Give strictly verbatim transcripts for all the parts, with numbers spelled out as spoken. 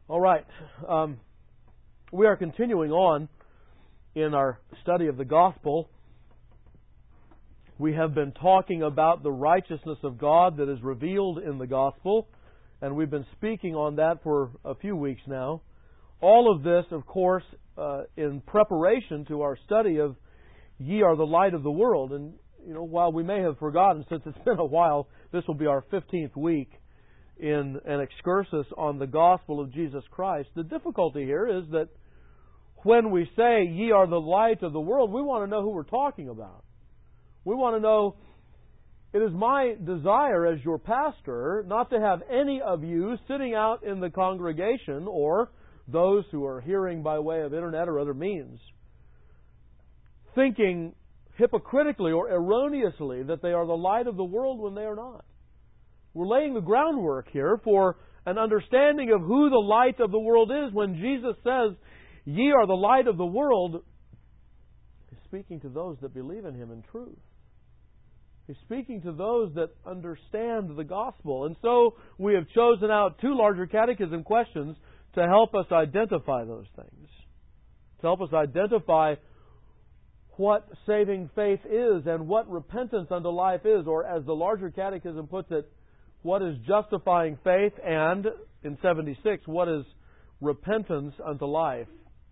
All right. Um, we are continuing on in our study of the gospel. We have been talking about the righteousness of God that is revealed in the gospel, and we've been speaking on that for a few weeks now. All of this, of course, uh, in preparation to our study of Ye are the light of the world. And, you know, while we may have forgotten, since it's been a while, this will be our fifteenth week in an excursus on the gospel of Jesus Christ. The difficulty here is that when we say, ye are the light of the world, we want to know who we're talking about. We want to know, it is my desire as your pastor not to have any of you sitting out in the congregation or those who are hearing by way of internet or other means thinking hypocritically or erroneously that they are the light of the world when they are not. We're laying the groundwork here for an understanding of who the light of the world is. When Jesus says, ye are the light of the world, He's speaking to those that believe in Him in truth. He's speaking to those that understand the gospel. And so we have chosen out two larger catechism questions to help us identify those things. To help us identify what saving faith is and what repentance unto life is, or as the larger catechism puts it, what is justifying faith, and in seventy-six, what is repentance unto life.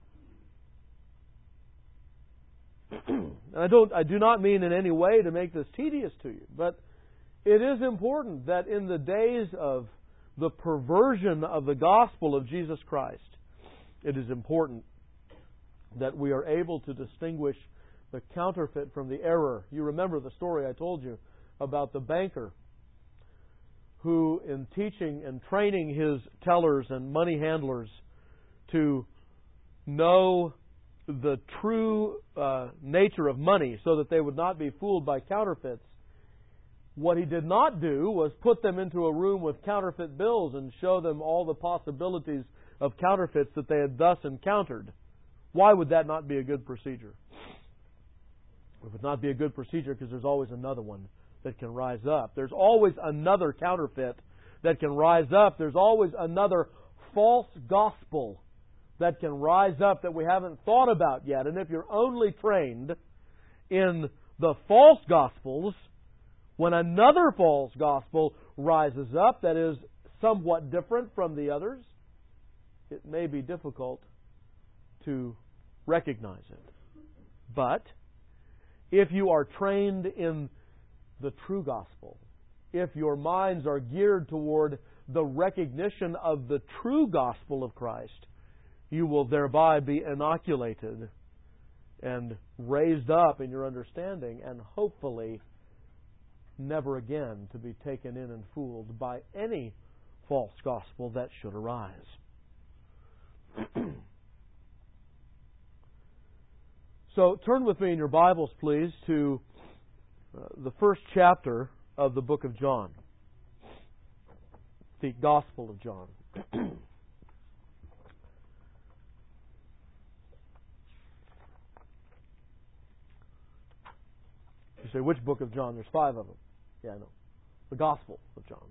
And I don't I do not mean in any way to make this tedious to you, but it is important that in the days of the perversion of the gospel of Jesus Christ, it is important that we are able to distinguish the counterfeit from the error. You remember the story I told you about the banker who, in teaching and training his tellers and money handlers to know the true uh, nature of money so that they would not be fooled by counterfeits, what he did not do was put them into a room with counterfeit bills and show them all the possibilities of counterfeits that they had thus encountered. Why would that not be a good procedure? It would not be a good procedure because there's always another one that can rise up. There's always another counterfeit that can rise up. There's always another false gospel that can rise up that we haven't thought about yet. And if you're only trained in the false gospels, when another false gospel rises up that is somewhat different from the others, it may be difficult to recognize it. But if you are trained in the true gospel, if your minds are geared toward the recognition of the true gospel of Christ, you will thereby be inoculated and raised up in your understanding, and hopefully never again to be taken in and fooled by any false gospel that should arise. So turn with me in your Bibles, please, to uh, the first chapter of the book of John, the Gospel of John. You say, which book of John? There's five of them. Yeah, I know. The Gospel of John.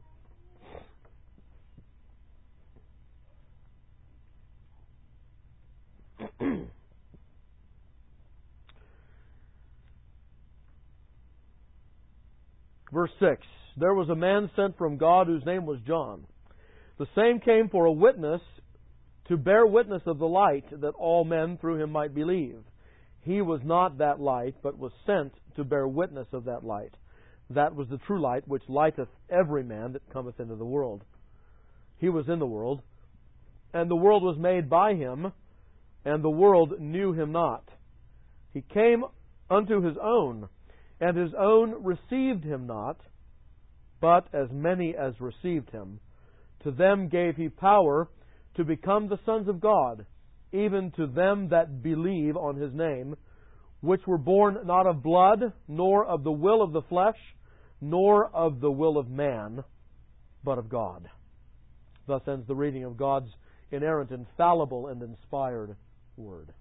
Verse six, there was a man sent from God whose name was John. The same came for a witness, to bear witness of the light, that all men through him might believe. He was not that light, but was sent to bear witness of that light. That was the true light, which lighteth every man that cometh into the world. He was in the world, and the world was made by him, and the world knew him not. He came unto his own, and his own received him not, but as many as received him, to them gave he power to become the sons of God, even to them that believe on his name, which were born not of blood, nor of the will of the flesh, nor of the will of man, but of God. Thus ends the reading of God's inerrant, infallible, and inspired Word.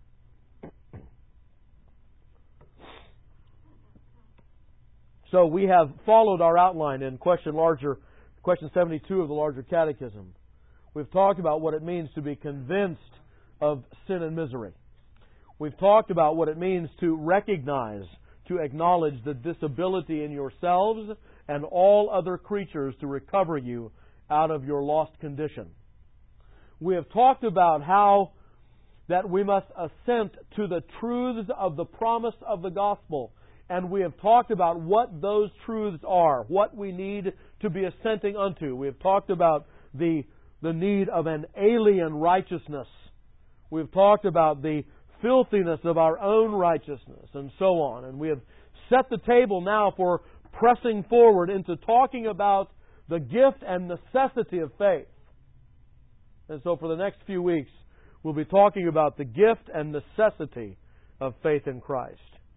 So we have followed our outline in question larger, question seventy-two of the larger catechism, We've talked about what it means to be convinced of sin and misery. We've talked about what it means to recognize, to acknowledge the disability in yourselves and all other creatures to recover you out of your lost condition. We have talked about how that we must assent to the truths of the promise of the gospel. And we have talked about what those truths are, what we need to be assenting unto. We have talked about the, the need of an alien righteousness. We've talked about the filthiness of our own righteousness and so on. And we have set the table now for pressing forward into talking about the gift and necessity of faith. And so for the next few weeks, we'll be talking about the gift and necessity of faith in Christ.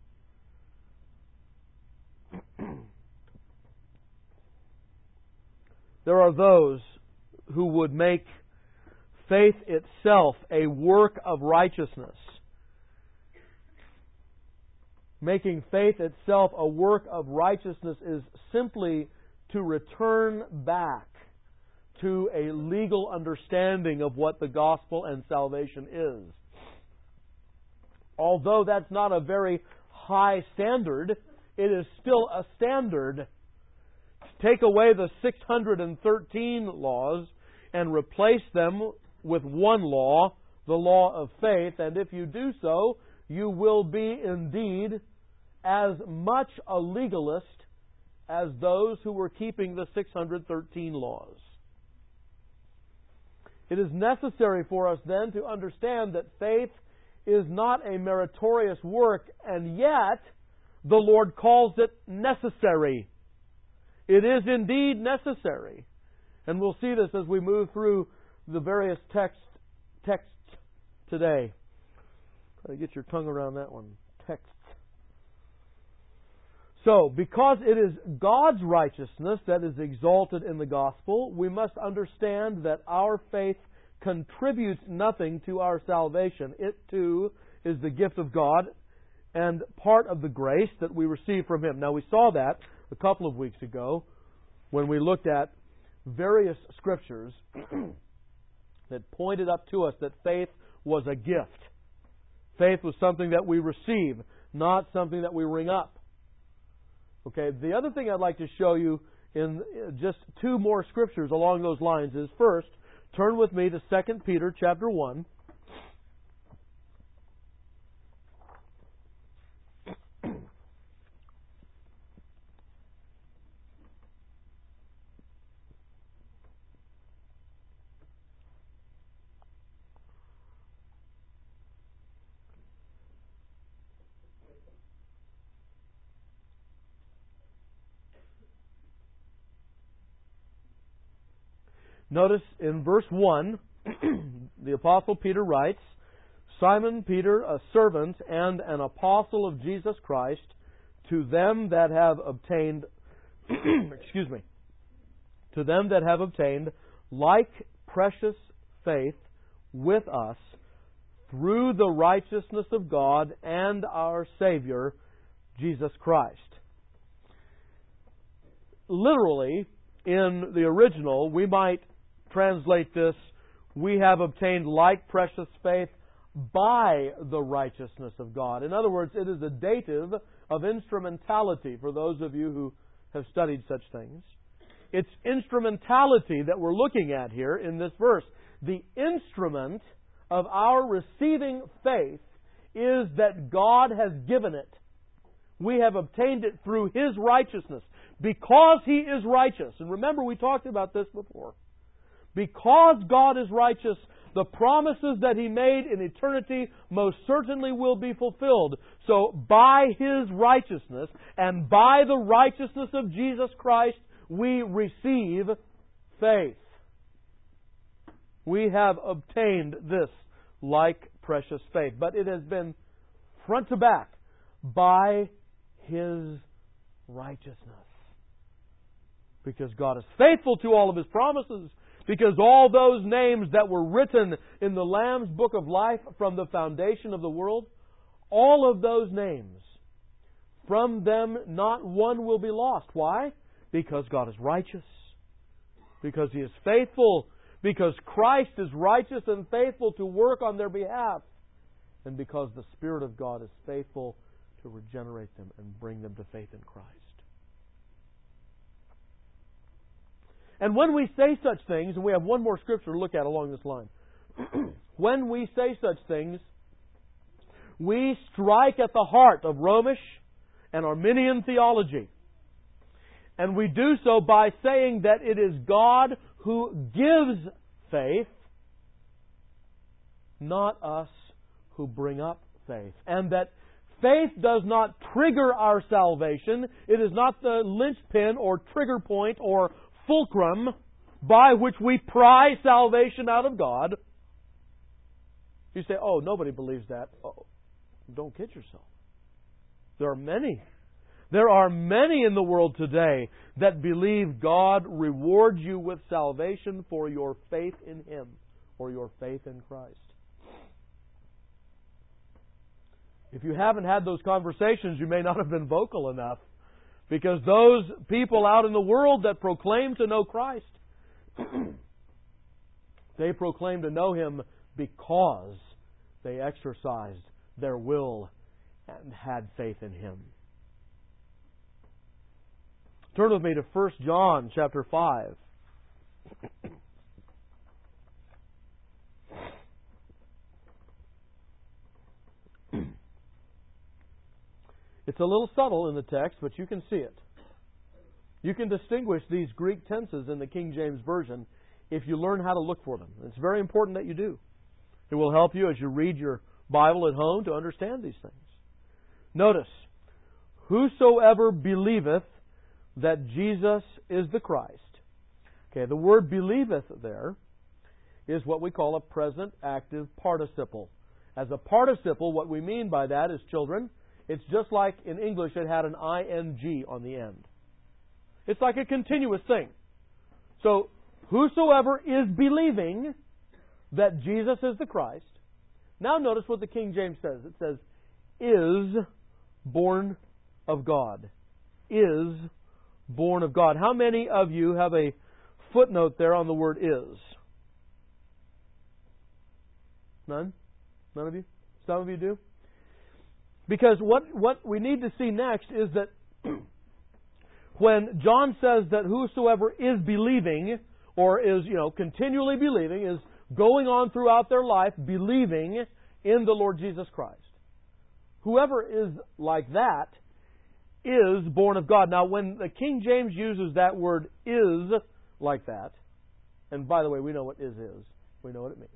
There are those who would make faith itself a work of righteousness. Making faith itself a work of righteousness is simply to return back to a legal understanding of what the gospel and salvation is. Although that's not a very high standard, it is still a standard. Take away the six hundred thirteen laws and replace them with one law, the law of faith, and if you do so, you will be indeed as much a legalist as those who were keeping the six hundred thirteen laws. It is necessary for us then to understand that faith is not a meritorious work, and yet the Lord calls it necessary. It is indeed necessary. And we'll see this as we move through the various text, texts today. Try to get your tongue around that one. Texts. So, because it is God's righteousness that is exalted in the gospel, we must understand that our faith contributes nothing to our salvation. It too is the gift of God and part of the grace that we receive from Him. Now, we saw that a couple of weeks ago when we looked at various scriptures that pointed up to us that faith was a gift. Faith was something that we receive, not something that we ring up. Okay, the other thing I'd like to show you in just two more scriptures along those lines is, first, turn with me to Second Peter chapter one. Notice in verse one, the Apostle Peter writes, Simon Peter, a servant and an apostle of Jesus Christ, to them that have obtained, excuse me, to them that have obtained like precious faith with us through the righteousness of God and our Savior, Jesus Christ. Literally, in the original, we might translate this, we have obtained like precious faith by the righteousness of God. In other words, it is a dative of instrumentality for those of you who have studied such things. It's instrumentality that we're looking at here in this verse. The instrument of our receiving faith is that God has given it. We have obtained it through His righteousness because He is righteous. And remember, we talked about this before. Because God is righteous, the promises that He made in eternity most certainly will be fulfilled. So by His righteousness and by the righteousness of Jesus Christ, we receive faith. We have obtained this like precious faith. But it has been front to back by His righteousness. Because God is faithful to all of His promises. Because all those names that were written in the Lamb's Book of Life from the foundation of the world, all of those names, from them not one will be lost. Why? Because God is righteous. Because He is faithful. because Christ is righteous and faithful to work on their behalf, and because the Spirit of God is faithful to regenerate them and bring them to faith in Christ. And when we say such things, and we have one more scripture to look at along this line, when we say such things, we strike at the heart of Romish and Arminian theology. And we do so by saying that it is God who gives faith, not us who bring up faith. And that faith does not trigger our salvation. It is not the linchpin or trigger point or fulcrum by which we pry salvation out of God. You say, oh, nobody believes that. Oh, don't kid yourself. There are many. There are many in the world today that believe God rewards you with salvation for your faith in Him or your faith in Christ. If you haven't had those conversations, you may not have been vocal enough, because those people out in the world that proclaim to know Christ, they proclaim to know Him because they exercised their will and had faith in Him. Turn with me to First John chapter five. It's a little subtle in the text, but you can see it. You can distinguish these Greek tenses in the King James Version if you learn how to look for them. It's very important that you do. It will help you as you read your Bible at home to understand these things. Notice, whosoever believeth that Jesus is the Christ. Okay, the word believeth there is what we call a present active participle. As a participle, what we mean by that is, children, it's just like in English it had an ing on the end. It's like a continuous thing. So, whosoever is believing that Jesus is the Christ. Now notice what the King James says. It says, is born of God. Is born of God. How many of you have a footnote there on the word is? None? None of you? Some of you do? Because what, what we need to see next is that when John says that whosoever is believing, or is, you know, continually believing, is going on throughout their life believing in the Lord Jesus Christ. Whoever is like that is born of God. Now, when the King James uses that word is like that, and by the way, we know what is is. We know what it means.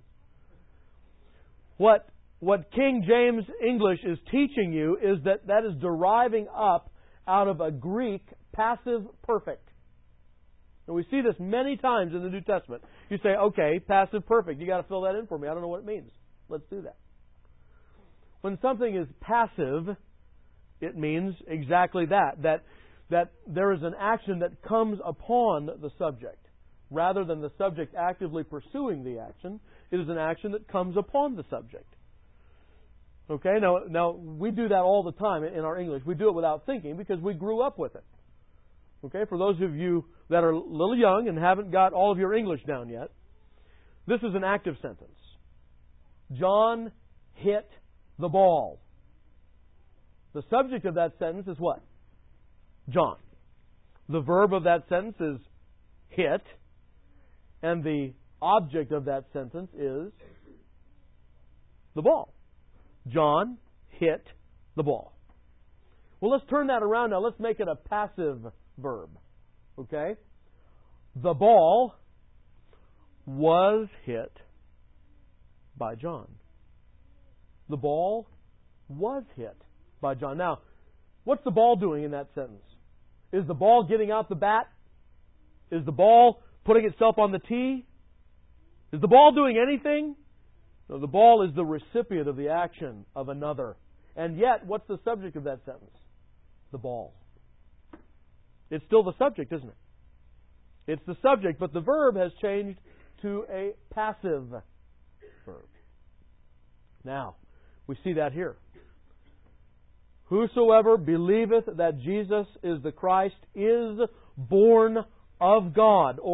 What What King James English is teaching you is that that is deriving up out of a Greek passive perfect. And we see this many times in the New Testament. You say, okay, passive perfect. You got to fill that in for me. I don't know what it means. Let's do that. When something is passive, it means exactly that. That, that there is an action that comes upon the subject. Rather than the subject actively pursuing the action, it is an action that comes upon the subject. Okay, now, now we do that all the time in our English. We do it without thinking because we grew up with it. Okay, for those of you that are a little young and haven't got all of your English down yet, this is an active sentence. John hit the ball. The subject of that sentence is what? John. The verb of that sentence is hit, and the object of that sentence is the ball. John hit the ball. Well, let's turn that around now. Let's make it a passive verb. Okay? The ball was hit by John. The ball was hit by John. Now, what's the ball doing in that sentence? Is the ball getting out the bat? Is the ball putting itself on the tee? Is the ball doing anything? No, the ball is the recipient of the action of another. And yet, what's the subject of that sentence? The ball. It's still the subject, isn't it? It's the subject, but the verb has changed to a passive verb. Now, we see that here. Whosoever believeth that Jesus is the Christ is born of God, or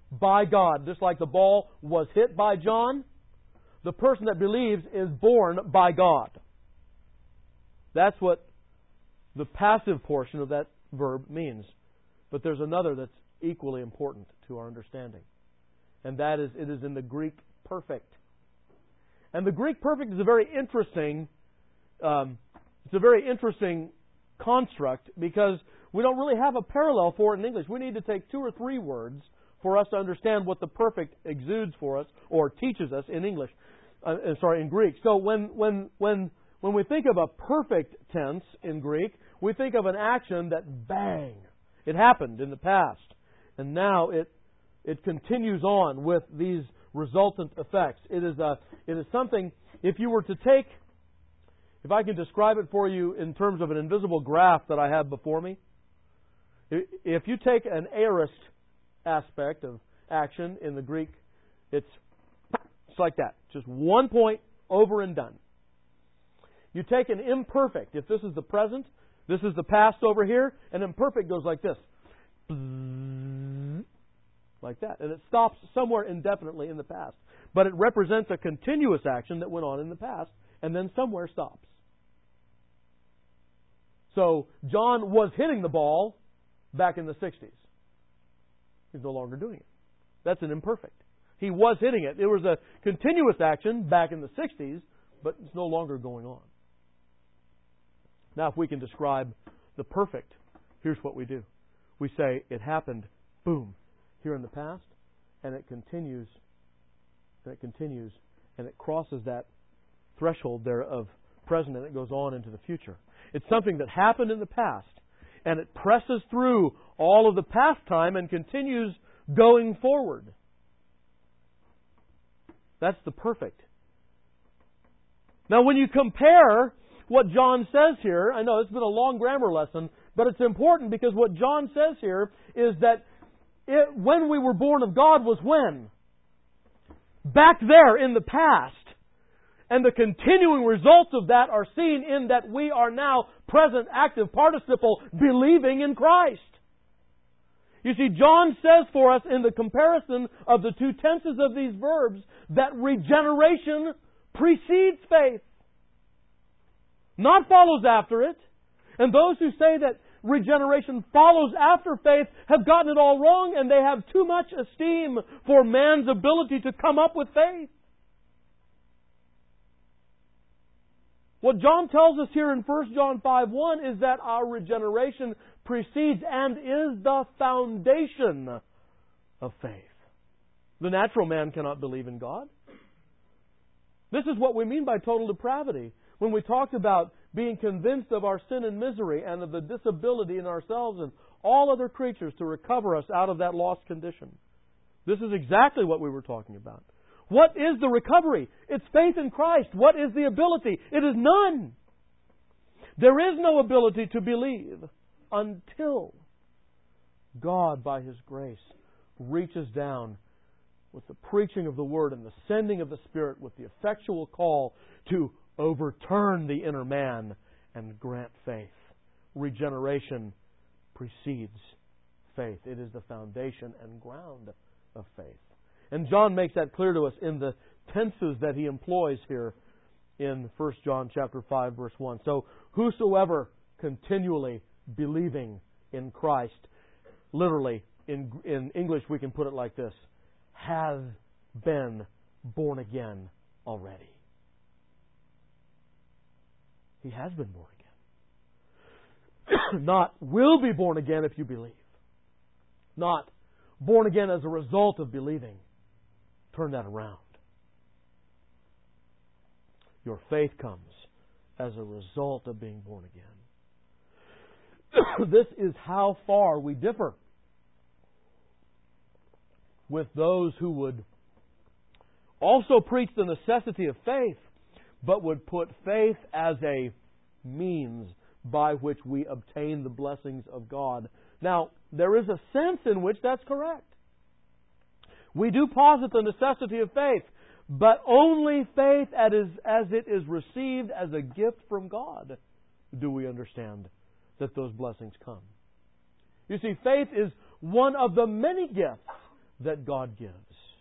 by God. Just like the ball was hit by John, the person that believes is born by God. That's what the passive portion of that verb means. But there's another that's equally important to our understanding. And that is, it is in the Greek perfect. And the Greek perfect is a very interesting, um, it's a very interesting construct because we don't really have a parallel for it in English. We need to take two or three words for us to understand what the perfect exudes for us or teaches us in English. Uh, sorry, in Greek. So when when when when we think of a perfect tense in Greek, we think of an action that bang, it happened in the past, and now it it continues on with these resultant effects. It is a it is something. If you were to take, if I can describe it for you in terms of an invisible graph that I have before me, if you take an aorist aspect of action in the Greek, it's it's like that. Just one point, over and done. You take an imperfect. If this is the present, this is the past over here, an imperfect goes like this. Like that. And it stops somewhere indefinitely in the past. But it represents a continuous action that went on in the past and then somewhere stops. So John was hitting the ball back in the sixties. He's no longer doing it. That's an imperfect. He was hitting it. It was a continuous action back in the sixties, but it's no longer going on. Now, if we can describe the perfect, here's what we do. We say it happened, boom, here in the past, and it continues, and it continues, and it crosses that threshold there of present, and it goes on into the future. It's something that happened in the past, and it presses through all of the past time and continues going forward. That's the perfect. Now, when you compare what John says here, I know it's been a long grammar lesson, but it's important because what John says here is that it, when we were born of God was when? Back there in the past. And the continuing results of that are seen in that we are now present active participle believing in Christ. You see, John says for us in the comparison of the two tenses of these verbs that regeneration precedes faith, not follows after it. And those who say that regeneration follows after faith have gotten it all wrong, and they have too much esteem for man's ability to come up with faith. What John tells us here in First John five one is that our regeneration precedes and is the foundation of faith. The natural man cannot believe in God. This is what we mean by total depravity. When we talked about being convinced of our sin and misery and of the disability in ourselves and all other creatures to recover us out of that lost condition. This is exactly what we were talking about. What is the recovery? It's faith in Christ. What is the ability? It is none. There is no ability to believe until God, by His grace, reaches down with the preaching of the Word and the sending of the Spirit with the effectual call to overturn the inner man and grant faith. Regeneration precedes faith. It is the foundation and ground of faith. And John makes that clear to us in the tenses that he employs here in First John chapter five, verse one. So, whosoever continually believing in Christ, literally, in, in English we can put it like this, has been born again already. He has been born again. Not will be born again if you believe. Not born again as a result of believing. Turn that around. Your faith comes as a result of being born again. This is how far we differ with those who would also preach the necessity of faith, but would put faith as a means by which we obtain the blessings of God. Now, there is a sense in which that's correct. We do posit the necessity of faith, but only faith as it is received as a gift from God do we understand that those blessings come. You see, faith is one of the many gifts that God gives.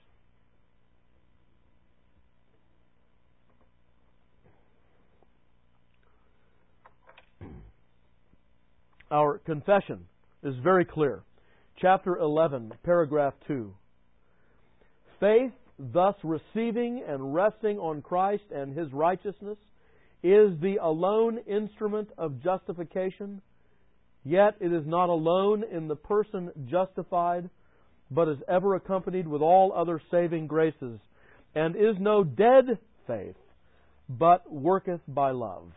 Our confession is very clear. Chapter eleven, paragraph two. Faith, thus receiving and resting on Christ and His righteousness, is the alone instrument of justification, yet it is not alone in the person justified, but is ever accompanied with all other saving graces, and is no dead faith, but worketh by love.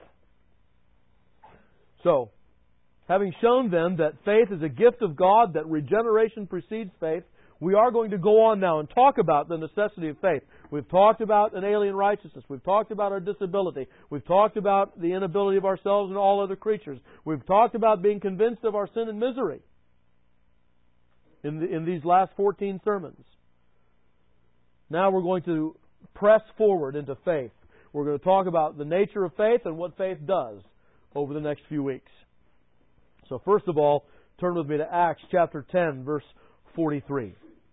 So, having shown then that faith is a gift of God, that regeneration precedes faith, we are going to go on now and talk about the necessity of faith. We've talked about an alien righteousness. We've talked about our disability. We've talked about the inability of ourselves and all other creatures. We've talked about being convinced of our sin and misery in, the, in these last fourteen sermons. Now we're going to press forward into faith. We're going to talk about the nature of faith and what faith does over the next few weeks. So first of all, turn with me to Acts chapter ten, verse forty-three.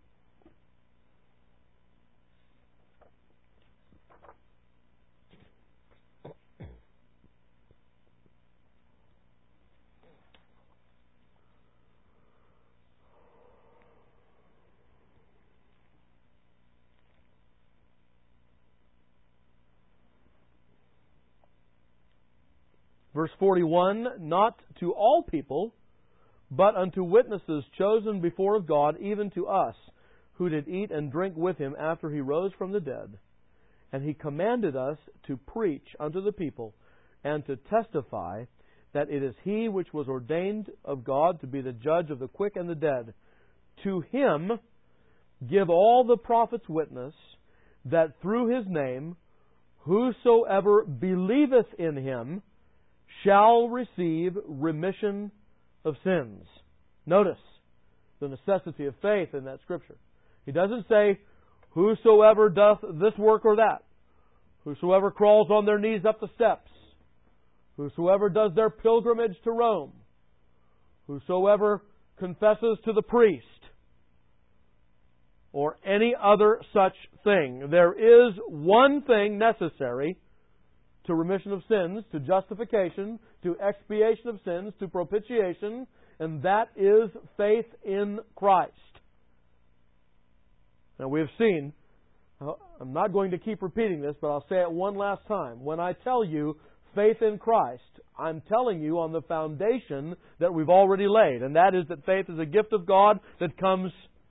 Verse forty-one, not to all people, but unto witnesses chosen before of God, even to us, who did eat and drink with Him after He rose from the dead. And He commanded us to preach unto the people, and to testify that it is He which was ordained of God to be the judge of the quick and the dead. To Him give all the prophets witness, that through His name whosoever believeth in Him shall receive remission of sins. Notice the necessity of faith in that scripture. He doesn't say, whosoever doth this work or that. Whosoever crawls on their knees up the steps. Whosoever does their pilgrimage to Rome. Whosoever confesses to the priest. Or any other such thing. There is one thing necessary to remission of sins, to justification, to expiation of sins, to propitiation, and that is faith in Christ. Now we have seen, I'm not going to keep repeating this, but I'll say it one last time. When I tell you faith in Christ, I'm telling you on the foundation that we've already laid, and that is that faith is a gift of God that comes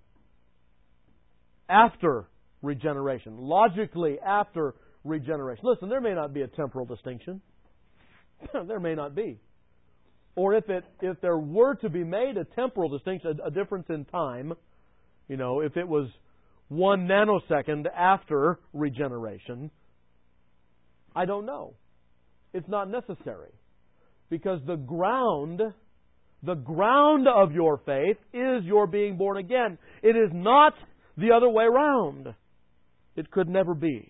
after regeneration, logically after regeneration. Listen, there may not be a temporal distinction. There may not be. Or if it if there were to be made a temporal distinction, a, a difference in time, you know, if it was one nanosecond after regeneration, I don't know. It's not necessary. Because the ground, the ground of your faith is your being born again. It is not the other way around. It could never be.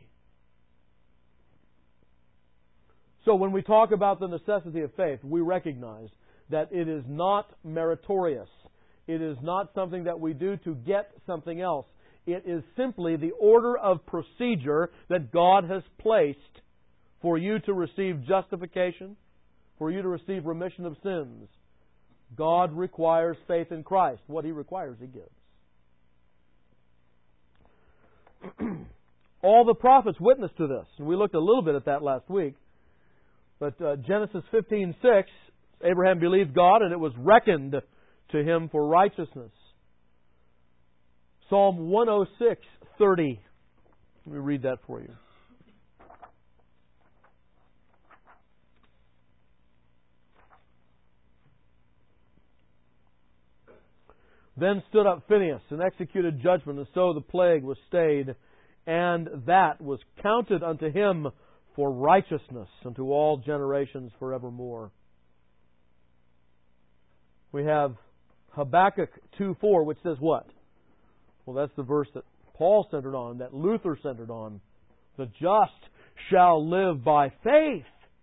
So when we talk about the necessity of faith, we recognize that it is not meritorious. It is not something that we do to get something else. It is simply the order of procedure that God has placed for you to receive justification, for you to receive remission of sins. God requires faith in Christ. What He requires, He gives. All the prophets witness to this. And we looked a little bit at that last week. But uh, Genesis fifteen six, Abraham believed God and it was reckoned to him for righteousness. Psalm one oh six thirty. Let me read that for you. Then stood up Phinehas and executed judgment, and so the plague was stayed, and that was counted unto him for righteousness unto all generations forevermore. We have Habakkuk two four, which says what? Well, that's the verse that Paul centered on, that Luther centered on. The just shall live by faith,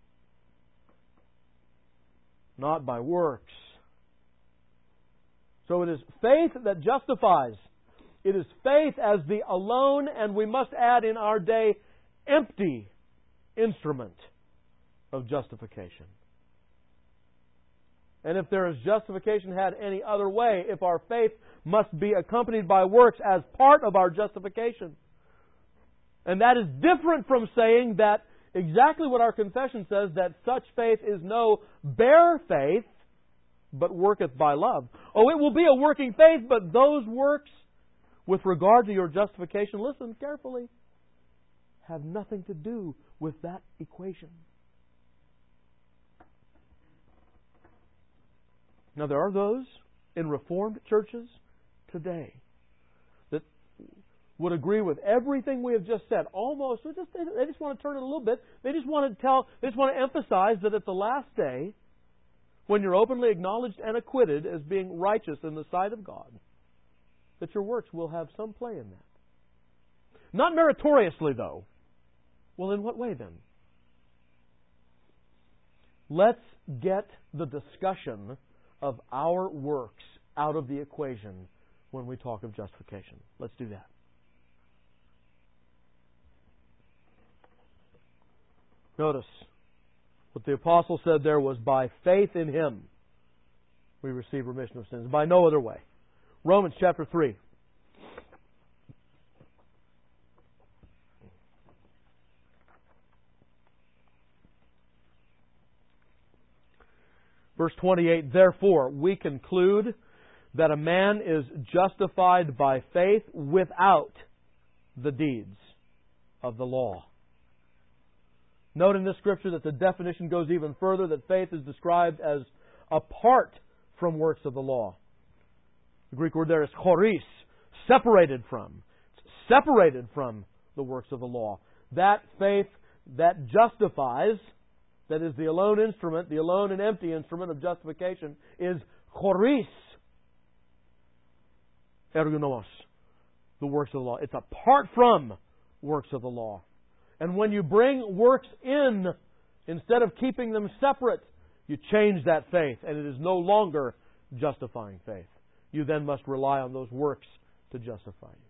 not by works. So it is faith that justifies. It is faith as the alone, and we must add in our day, empty instrument of justification. And if there is justification had any other way, if our faith must be accompanied by works as part of our justification. And that is different from saying that exactly what our confession says, that such faith is no bare faith, but worketh by love. Oh, it will be a working faith, but those works with regard to your justification, listen carefully, have nothing to do with that equation. Now, there are those in Reformed churches today that would agree with everything we have just said. Almost, they just, they just want to turn it a little bit. They just want to tell, they just want to emphasize that at the last day, when you're openly acknowledged and acquitted as being righteous in the sight of God, that your works will have some play in that. Not meritoriously, though. Well, in what way then? Let's get the discussion of our works out of the equation when we talk of justification. Let's do that. Notice what the apostle said there was, by faith in Him we receive remission of sins. By no other way. Romans chapter three. Verse twenty-eight, therefore, we conclude that a man is justified by faith without the deeds of the law. Note in this scripture that the definition goes even further, that faith is described as apart from works of the law. The Greek word there is choris, separated from. Separated from the works of the law. That faith that justifies, that is the alone instrument, the alone and empty instrument of justification, is choris, ergonomos, the works of the law. It's apart from works of the law. And when you bring works in, instead of keeping them separate, you change that faith, and it is no longer justifying faith. You then must rely on those works to justify you.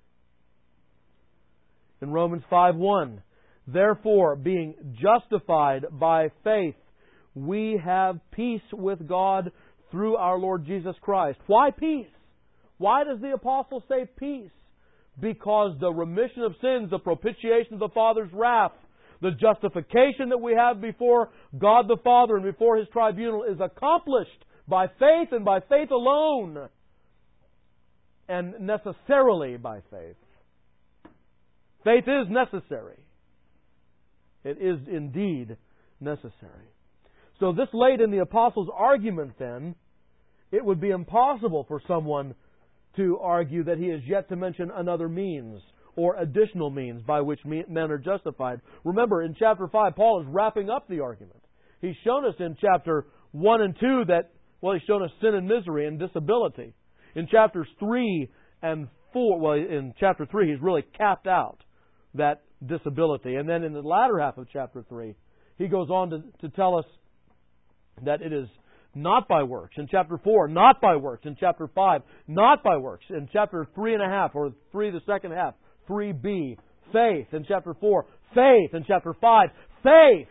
In Romans five one, therefore, being justified by faith, we have peace with God through our Lord Jesus Christ. Why peace? Why does the apostle say peace? Because the remission of sins, the propitiation of the Father's wrath, the justification that we have before God the Father and before His tribunal is accomplished by faith and by faith alone, and necessarily by faith. Faith is necessary. It is indeed necessary. So this late in the apostle's argument then, it would be impossible for someone to argue that he is yet to mention another means or additional means by which men are justified. Remember, in chapter five, Paul is wrapping up the argument. He's shown us in chapter one and two that, well, he's shown us sin and misery and disability. In chapters three and four, well, in chapter three, he's really capped out that disability. And then in the latter half of chapter three, he goes on to, to tell us that it is not by works. In chapter four, not by works. In chapter five, not by works. In chapter three and a half, or three the second half, three b, faith. In chapter four, faith. In chapter five, faith.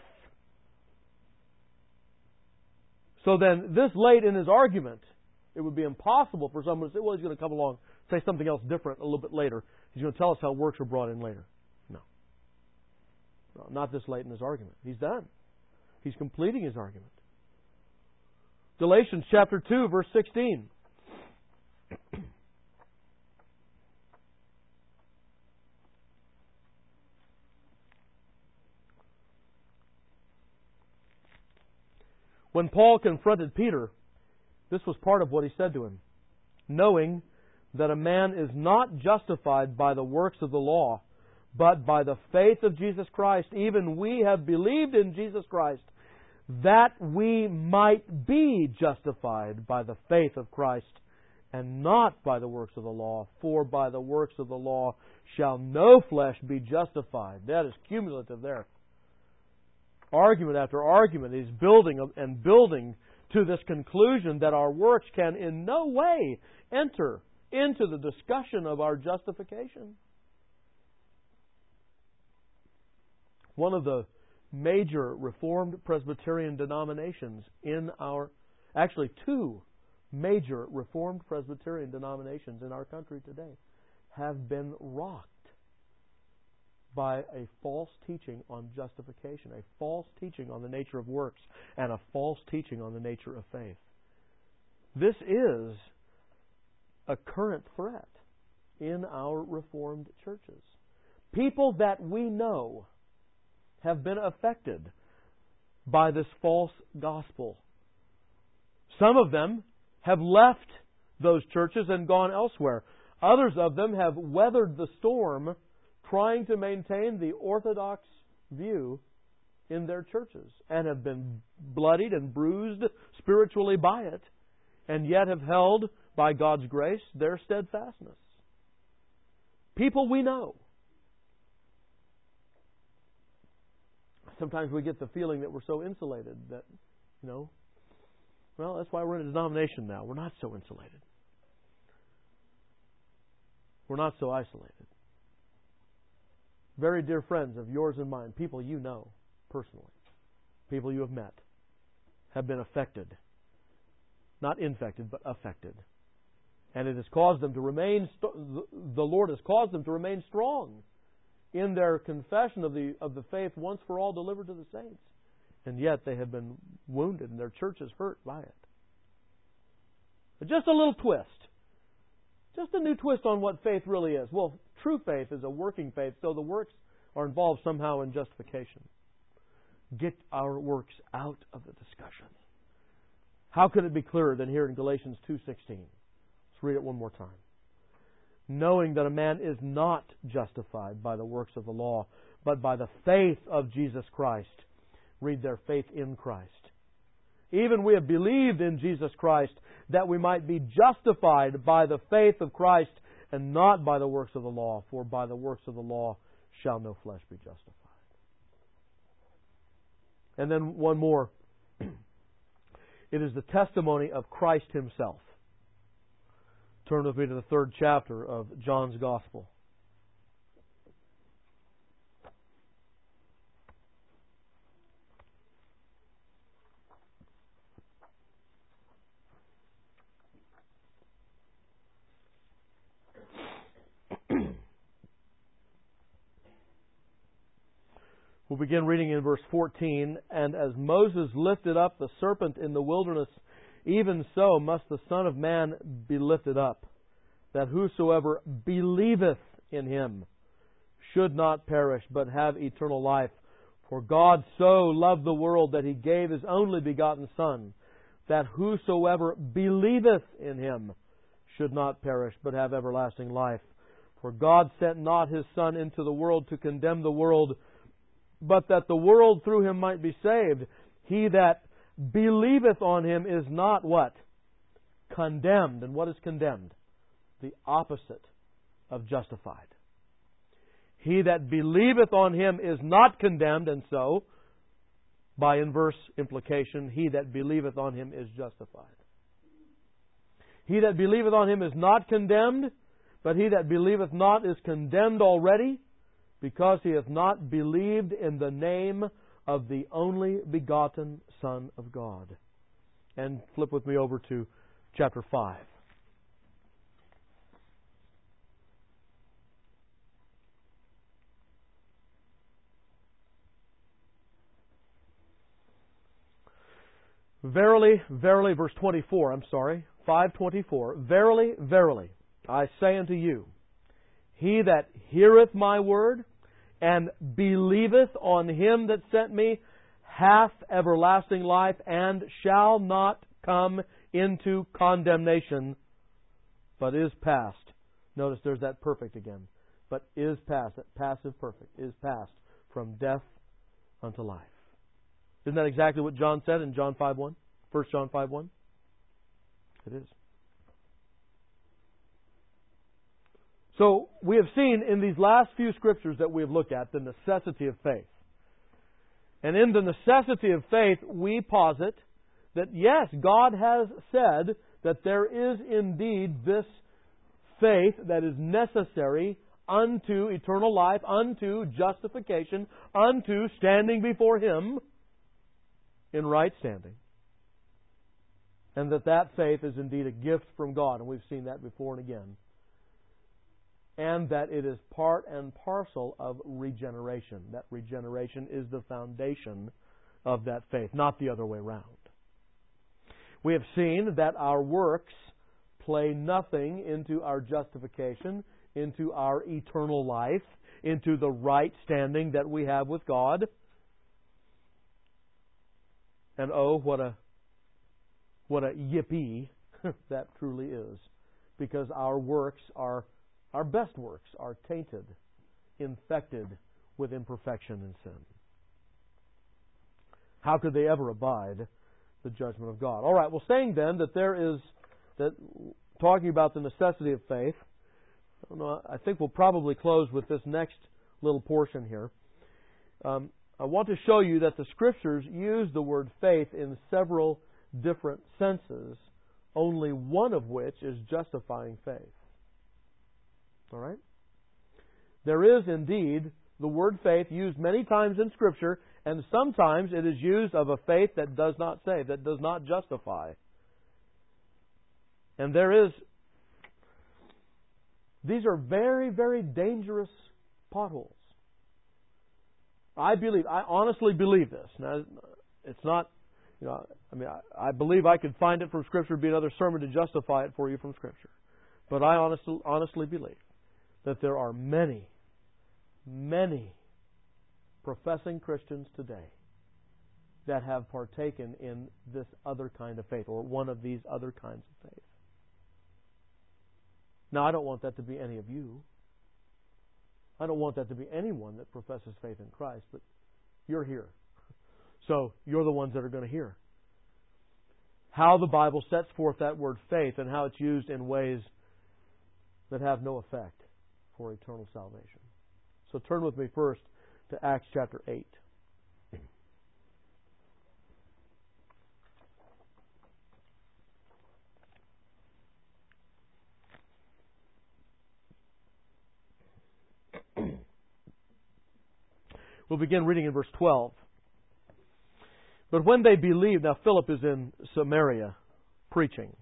So then, this late in his argument, it would be impossible for someone to say, well, he's going to come along, say something else different a little bit later. He's going to tell us how works are brought in later. No. No, not this late in his argument. He's done. He's completing his argument. Galatians chapter two, verse sixteen. When Paul confronted Peter, this was part of what he said to him. Knowing that a man is not justified by the works of the law, but by the faith of Jesus Christ, even we have believed in Jesus Christ, that we might be justified by the faith of Christ, and not by the works of the law. For by the works of the law shall no flesh be justified. That is cumulative there. Argument after argument, he's building and building to this conclusion that our works can in no way enter into the discussion of our justification. One of the major Reformed Presbyterian denominations in our, actually two major Reformed Presbyterian denominations in our country today have been rocked by a false teaching on justification, a false teaching on the nature of works, and a false teaching on the nature of faith. This is a current threat in our Reformed churches. People that we know have been affected by this false gospel. Some of them have left those churches and gone elsewhere. Others of them have weathered the storm trying to maintain the orthodox view in their churches and have been bloodied and bruised spiritually by it, and yet have held, by God's grace, their steadfastness. People we know. Sometimes we get the feeling that we're so insulated that, you know, well, that's why we're in a denomination now. We're not so insulated. We're not so isolated. Very dear friends of yours and mine, people you know personally, people you have met, have been affected. Not infected, but affected. And it has caused them to remain, the Lord has caused them to remain strong in their confession of the of the faith once for all delivered to the saints. And yet they have been wounded and their church is hurt by it. But just a little twist. Just a new twist on what faith really is. Well, true faith is a working faith, so the works are involved somehow in justification. Get our works out of the discussion. How could it be clearer than here in Galatians two sixteen? Let's read it one more time. Knowing that a man is not justified by the works of the law, but by the faith of Jesus Christ. Read their faith in Christ. Even we have believed in Jesus Christ, that we might be justified by the faith of Christ, and not by the works of the law. For by the works of the law shall no flesh be justified. And then one more. It is the testimony of Christ Himself. Turn with me to the third chapter of John's Gospel. We'll begin reading in verse fourteen. And as Moses lifted up the serpent in the wilderness, even so must the Son of Man be lifted up, that whosoever believeth in Him should not perish, but have eternal life. For God so loved the world that He gave His only begotten Son, that whosoever believeth in Him should not perish, but have everlasting life. For God sent not His Son into the world to condemn the world, but that the world through Him might be saved. He that believeth on Him is not what? Condemned. And what is condemned? The opposite of justified. He that believeth on Him is not condemned, and so, by inverse implication, he that believeth on Him is justified. He that believeth on Him is not condemned, but he that believeth not is condemned already, because he hath not believed in the name of the only begotten Son of God. And flip with me over to chapter five. Verily, verily, verse twenty-four, I'm sorry, five twenty-four. Verily, verily, I say unto you, he that heareth my word, and believeth on Him that sent me, hath everlasting life, and shall not come into condemnation, but is passed. Notice there's that perfect again. But is passed, that passive perfect, is passed from death unto life. Isn't that exactly what John said in John five one? First John five one? It is. So, we have seen in these last few scriptures that we have looked at the necessity of faith. And in the necessity of faith, we posit that yes, God has said that there is indeed this faith that is necessary unto eternal life, unto justification, unto standing before Him in right standing. And that that faith is indeed a gift from God, and we've seen that before and again. And that it is part and parcel of regeneration. That regeneration is the foundation of that faith, not the other way around. We have seen that our works play nothing into our justification, into our eternal life, into the right standing that we have with God. And oh, what a what a yippee that truly is. Because our works are, our best works are tainted, infected with imperfection and sin. How could they ever abide the judgment of God? All right, well, saying then that there is, that talking about the necessity of faith, I don't know, I think we'll probably close with this next little portion here. Um, I want to show you that the Scriptures use the word faith in several different senses, only one of which is justifying faith. All right? There is indeed the word faith used many times in Scripture, and sometimes it is used of a faith that does not save, that does not justify. And there is, these are very, very dangerous potholes. I believe, I honestly believe this. Now, it's not, you know, I mean, I, I believe I could find it from Scripture, it'd be another sermon to justify it for you from Scripture. But I honestly, honestly believe that there are many, many professing Christians today that have partaken in this other kind of faith, or one of these other kinds of faith. Now, I don't want that to be any of you. I don't want that to be anyone that professes faith in Christ, but you're here. So, you're the ones that are going to hear how the Bible sets forth that word faith and how it's used in ways that have no effect for eternal salvation. So turn with me first to Acts chapter eight. We'll begin reading in verse twelve. But when they believed, now Philip is in Samaria preaching.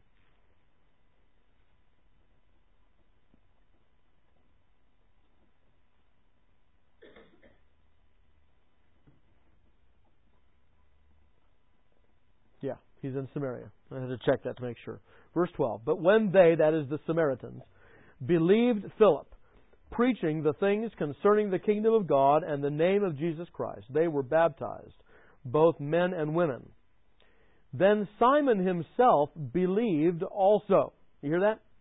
Yeah, he's in Samaria. I had to check that to make sure. Verse twelve. But when they, that is the Samaritans, believed Philip, preaching the things concerning the kingdom of God and the name of Jesus Christ, they were baptized, both men and women. Then Simon himself believed also. You hear that?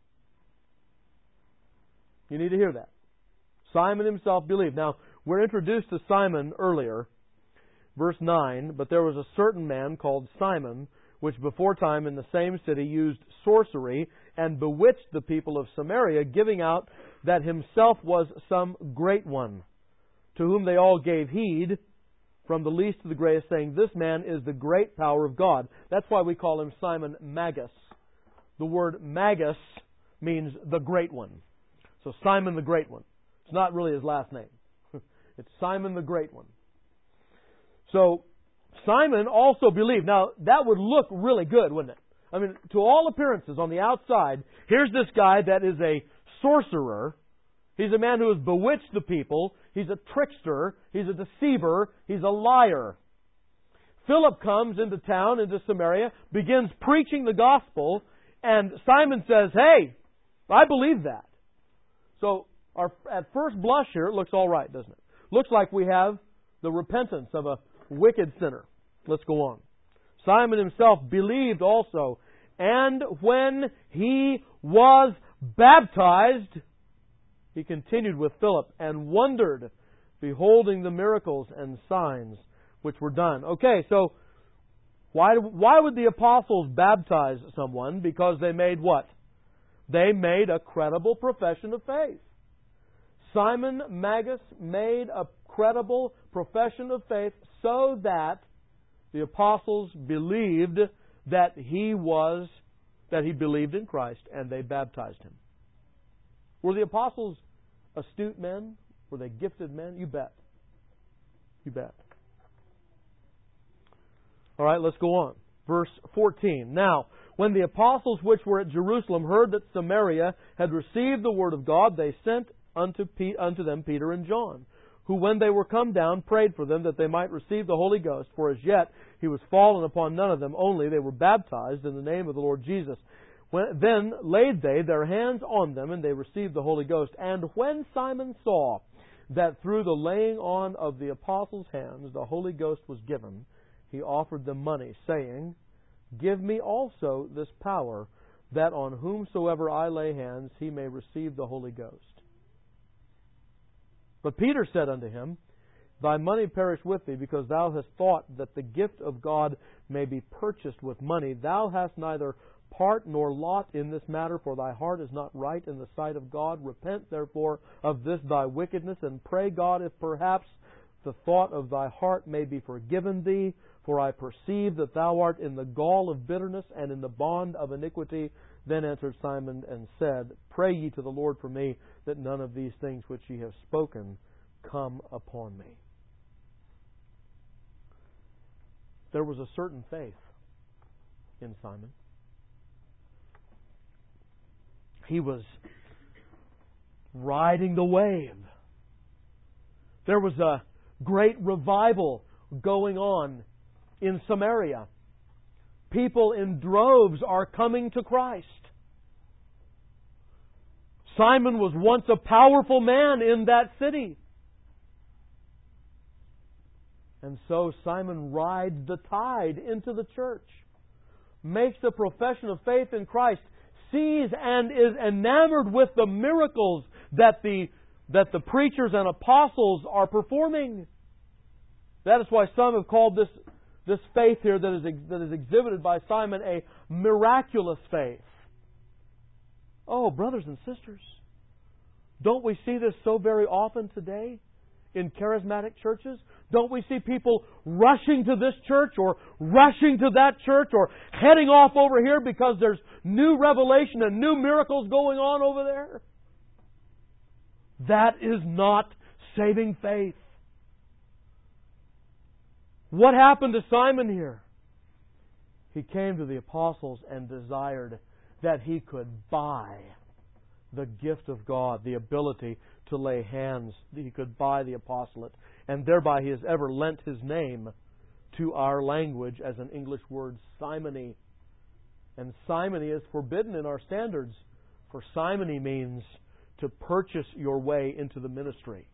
You need to hear that. Simon himself believed. Now, we're introduced to Simon earlier, verse nine, but there was a certain man called Simon, which before time in the same city used sorcery and bewitched the people of Samaria, giving out that himself was some great one, to whom they all gave heed, from the least to the greatest, saying, this man is the great power of God. That's why we call him Simon Magus. The word Magus means the great one. So Simon the Great One. It's not really his last name. It's Simon the Great One. So Simon also believed. Now, that would look really good, wouldn't it? I mean, to all appearances, on the outside, here's this guy that is a sorcerer. He's a man who has bewitched the people. He's a trickster. He's a deceiver. He's a liar. Philip comes into town, into Samaria, begins preaching the gospel, and Simon says, hey, I believe that. So, our, at first blush here, it looks all right, doesn't it? Looks like we have the repentance of a wicked sinner. Let's go on. Simon himself believed also, and when he was baptized, he continued with Philip and wondered, beholding the miracles and signs which were done. Okay, so why, why would the apostles baptize someone? Because they made what? They made a credible profession of faith. Simon Magus made a credible profession of faith so that the apostles believed that he was, that he believed in Christ, and they baptized him. Were the apostles astute men? Were they gifted men? You bet. You bet. All right, let's go on. Verse fourteen. Now, when the apostles which were at Jerusalem heard that Samaria had received the word of God, they sent unto, Pe- unto them Peter and John, who when they were come down prayed for them that they might receive the Holy Ghost, for as yet he was fallen upon none of them, only they were baptized in the name of the Lord Jesus. When, then laid they their hands on them, and they received the Holy Ghost. And when Simon saw that through the laying on of the apostles' hands the Holy Ghost was given, he offered them money, saying, Give me also this power, that on whomsoever I lay hands he may receive the Holy Ghost. But Peter said unto him, Thy money perish with thee, because thou hast thought that the gift of God may be purchased with money. Thou hast neither part nor lot in this matter, for thy heart is not right in the sight of God. Repent therefore of this thy wickedness, and pray God if perhaps the thought of thy heart may be forgiven thee. For I perceive that thou art in the gall of bitterness and in the bond of iniquity. Then answered Simon and said, Pray ye to the Lord for me, that none of these things which ye have spoken come upon me. There was a certain faith in Simon. He was riding the wave. There was a great revival going on in Samaria. People in droves are coming to Christ. Simon was once a powerful man in that city. And so Simon rides the tide into the church, makes a profession of faith in Christ, sees and is enamored with the miracles that the, that the preachers and apostles are performing. That is why some have called this This faith here that is, that is exhibited by Simon a miraculous faith. Oh, brothers and sisters, don't we see this so very often today in charismatic churches? Don't we see people rushing to this church or rushing to that church or heading off over here because there's new revelation and new miracles going on over there? That is not saving faith. What happened to Simon here? He came to the apostles and desired that he could buy the gift of God, the ability to lay hands, that he could buy the apostolate. And thereby he has ever lent his name to our language as an English word, simony. And simony is forbidden in our standards, for simony means to purchase your way into the ministry.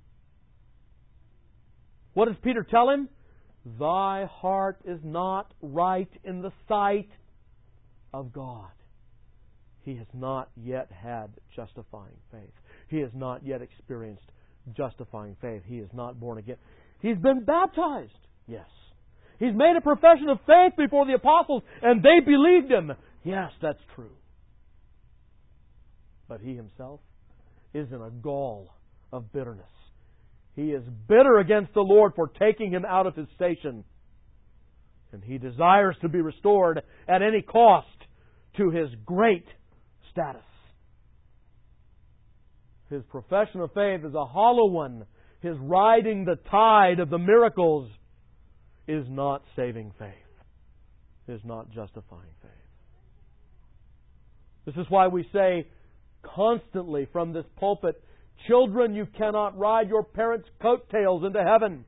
What does Peter tell him? Thy heart is not right in the sight of God. He has not yet had justifying faith. He has not yet experienced justifying faith. He is not born again. He's been baptized. Yes. He's made a profession of faith before the apostles, and they believed him. Yes, that's true. But he himself is in a gall of bitterness. He is bitter against the Lord for taking him out of his station. And he desires to be restored at any cost to his great status. His profession of faith is a hollow one. His riding the tide of the miracles is not saving faith. Is not justifying faith. This is why we say constantly from this pulpit, children, you cannot ride your parents' coattails into heaven.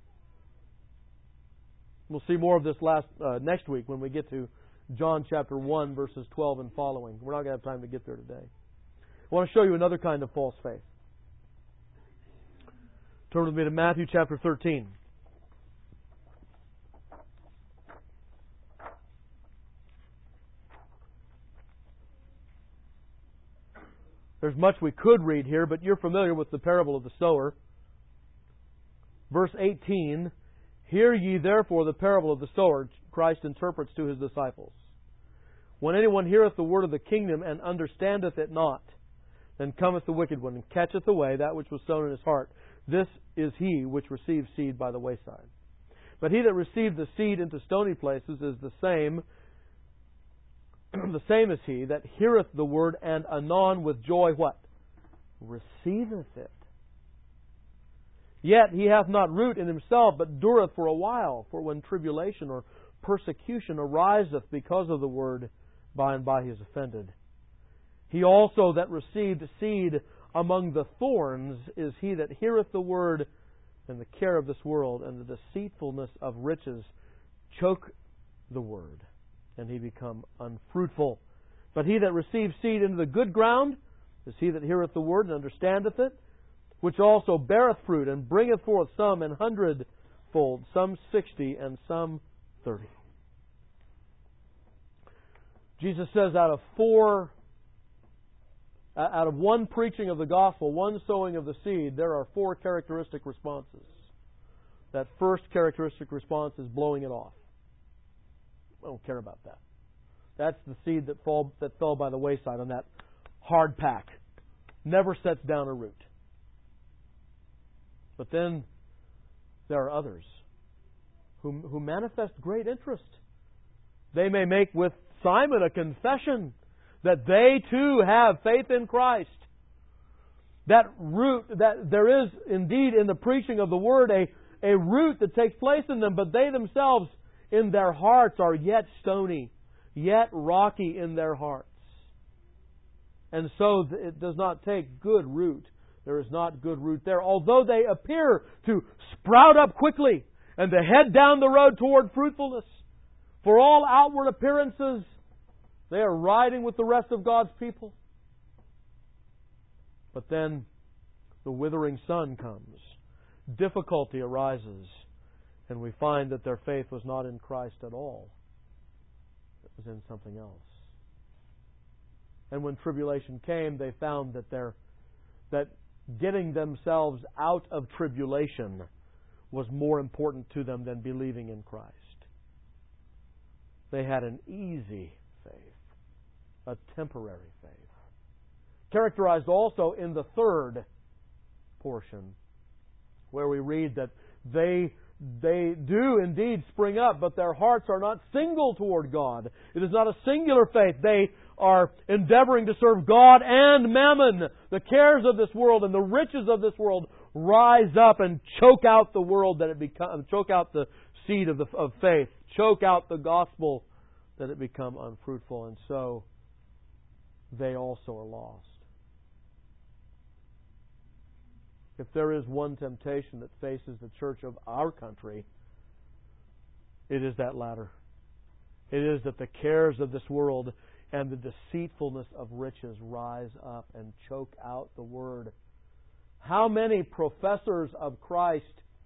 We'll see more of this last uh, next week when we get to John chapter one, verses twelve and following. We're not going to have time to get there today. I want to show you another kind of false faith. Turn with me to Matthew chapter thirteen. There's much we could read here, but you're familiar with the parable of the sower. Verse eighteen, Hear ye therefore the parable of the sower, Christ interprets to his disciples. When anyone heareth the word of the kingdom and understandeth it not, then cometh the wicked one and catcheth away that which was sown in his heart. This is he which received seed by the wayside. But he that received the seed into stony places is the same the same as he that heareth the word and anon with joy what? receiveth it. Yet he hath not root in himself, but dureth for a while. For when tribulation or persecution ariseth because of the word, by and by he is offended. He also that received seed among the thorns is he that heareth the word, and the care of this world and the deceitfulness of riches choke the word, and he become unfruitful. But he that receives seed into the good ground is he that heareth the word and understandeth it, which also beareth fruit, and bringeth forth some an hundredfold, some sixty, and some thirty. Jesus says out of four, out of one preaching of the gospel, one sowing of the seed, there are four characteristic responses. That first characteristic response is blowing it off. I don't care about that. That's the seed that fall that fell by the wayside on that hard pack. Never sets down a root. But then there are others who, who manifest great interest. They may make with Simon a confession that they too have faith in Christ. That root, that there is indeed in the preaching of the Word a, a root that takes place in them, but they themselves in their hearts are yet stony, yet rocky in their hearts. And so it does not take good root. There is not good root there. Although they appear to sprout up quickly and to head down the road toward fruitfulness, for all outward appearances, they are riding with the rest of God's people. But then the withering sun comes. Difficulty arises. And we find that their faith was not in Christ at all. It was in something else. And when tribulation came, they found that their, that getting themselves out of tribulation was more important to them than believing in Christ. They had an easy faith, a temporary faith. Characterized also in the third portion, where we read that they They do indeed spring up, but their hearts are not single toward God. It is not a singular faith. They are endeavoring to serve God and mammon. The cares of this world and the riches of this world rise up and choke out the world that it becomes, choke out the seed of the of faith, choke out the gospel that it become unfruitful, and so they also are lost. If there is one temptation that faces the church of our country, it is that latter. It is that the cares of this world and the deceitfulness of riches rise up and choke out the Word. How many professors of Christ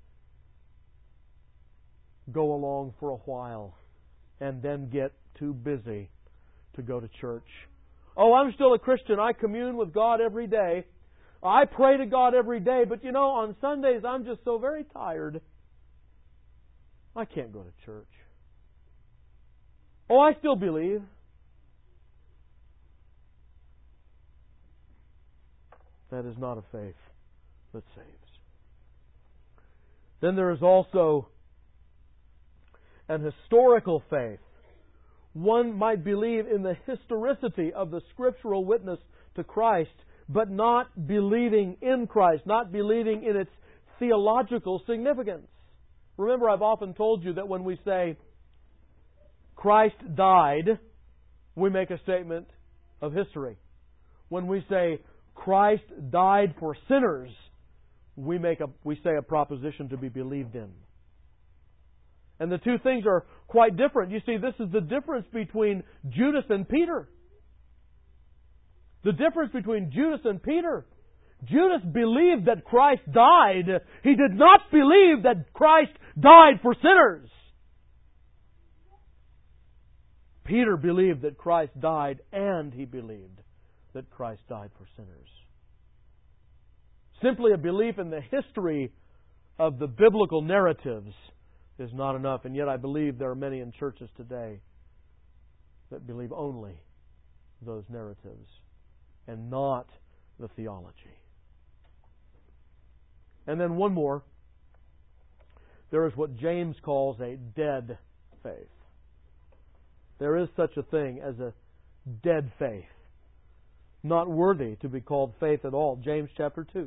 go along for a while and then get too busy to go to church? Oh, I'm still a Christian. I commune with God every day. I pray to God every day, but you know, on Sundays I'm just so very tired. I can't go to church. Oh, I still believe. That is not a faith that saves. Then there is also an historical faith. One might believe in the historicity of the scriptural witness to Christ, but not believing in Christ, not believing in its theological significance. Remember, I've often told you that when we say Christ died, we make a statement of history. When we say Christ died for sinners, we make a we say a proposition to be believed in. And the two things are quite different. You see, this is the difference between Judas and Peter. The difference between Judas and Peter. Judas believed that Christ died. He did not believe that Christ died for sinners. Peter believed that Christ died, and he believed that Christ died for sinners. Simply a belief in the history of the biblical narratives is not enough. And yet I believe there are many in churches today that believe only those narratives and not the theology. And then one more. There is what James calls a dead faith. There is such a thing as a dead faith. not worthy to be called faith at all. James chapter two.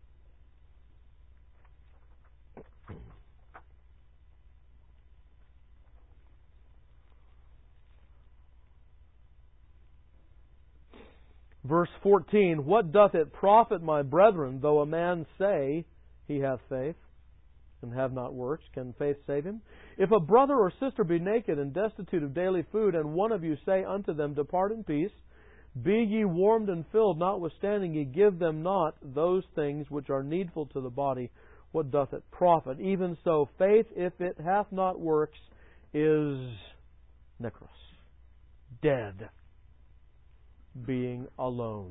Verse fourteen, what doth it profit, my brethren, though a man say he hath faith, and have not works? Can faith save him? If a brother or sister be naked and destitute of daily food, and one of you say unto them, depart in peace, be ye warmed and filled, notwithstanding ye give them not those things which are needful to the body, what doth it profit? Even so, faith, if it hath not works, is necros, dead, being alone.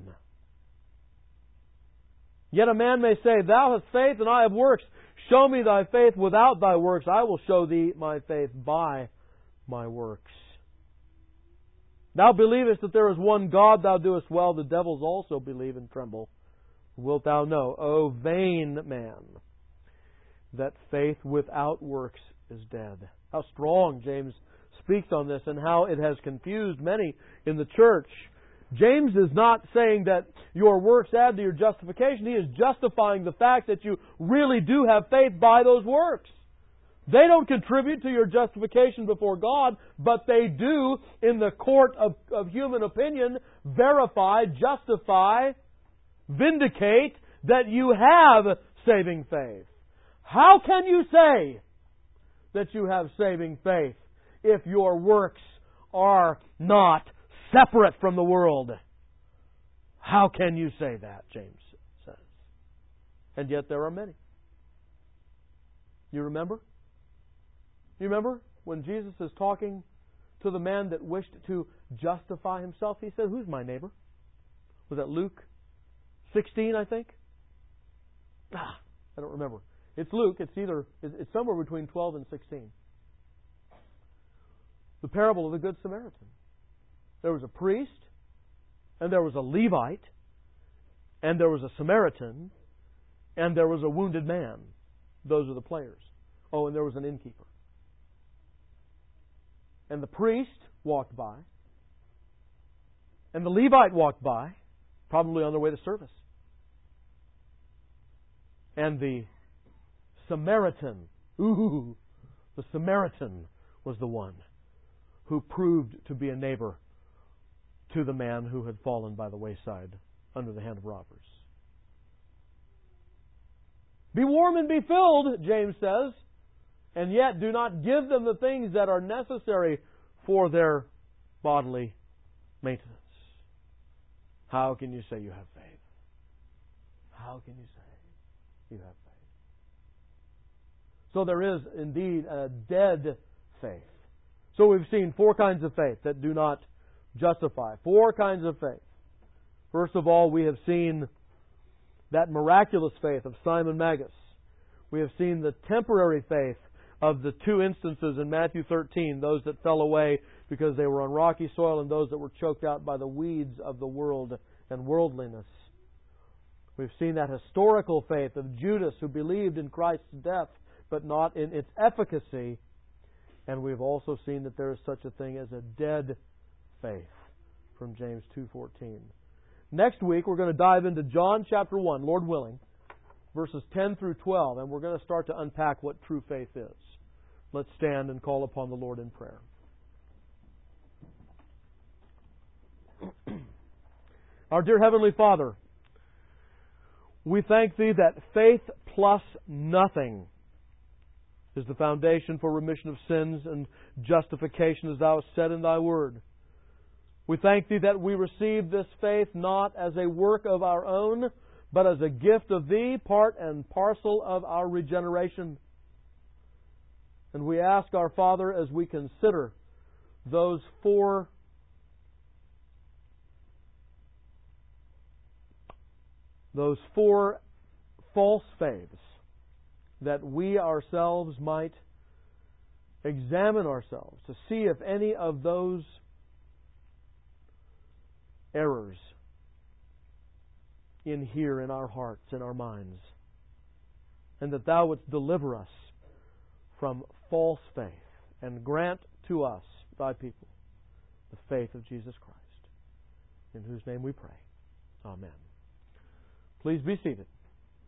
Yet a man may say, thou hast faith and I have works. Show me thy faith without thy works. I will show thee my faith by my works. Thou believest that there is one God, thou doest well. The devils also believe and tremble. Wilt thou know, O vain man, that faith without works is dead? How strong James speaks on this, and how it has confused many in the church. James is not saying that your works add to your justification. He is justifying the fact that you really do have faith by those works. They don't contribute to your justification before God, but they do, in the court of, of human opinion, verify, justify, vindicate that you have saving faith. How can you say that you have saving faith if your works are not separate from the world? How can you say that, James says. And yet there are many. You remember? You remember when Jesus is talking to the man that wished to justify himself? He said, who's my neighbor? Was that Luke sixteen, I think? Ah, I don't remember. It's Luke. It's either it's somewhere between twelve and sixteen. The parable of the Good Samaritan. There was a priest, and there was a Levite, and there was a Samaritan, and there was a wounded man. Those are the players. Oh, and there was an innkeeper. And the priest walked by, and the Levite walked by, probably on their way to service. And the Samaritan, ooh, the Samaritan was the one who proved to be a neighbor to the man who had fallen by the wayside under the hand of robbers. Be warm and be filled, James says, and yet do not give them the things that are necessary for their bodily maintenance. How can you say you have faith? How can you say you have faith? So there is indeed a dead faith. So we've seen four kinds of faith that do not justify. Four kinds of faith. First of all, we have seen that miraculous faith of Simon Magus. We have seen the temporary faith of the two instances in Matthew thirteen, those that fell away because they were on rocky soil and those that were choked out by the weeds of the world and worldliness. We've seen that historical faith of Judas who believed in Christ's death but not in its efficacy. And we've also seen that there is such a thing as a dead faith from James two fourteen. Next week we're going to dive into John chapter one, Lord willing, verses ten through twelve, and we're going to start to unpack what true faith is. Let's stand and call upon the Lord in prayer. Our dear Heavenly Father, we thank Thee that faith plus nothing is the foundation for remission of sins and justification, as Thou hast said in Thy Word. We thank Thee that we receive this faith not as a work of our own, but as a gift of Thee, part and parcel of our regeneration. And we ask our Father, as we consider those four those four false faiths, that we ourselves might examine ourselves to see if any of those errors in here in our hearts, in our minds, and that Thou wouldst deliver us from false faith and grant to us, Thy people, the faith of Jesus Christ, in whose name we pray. Amen. Please be seated.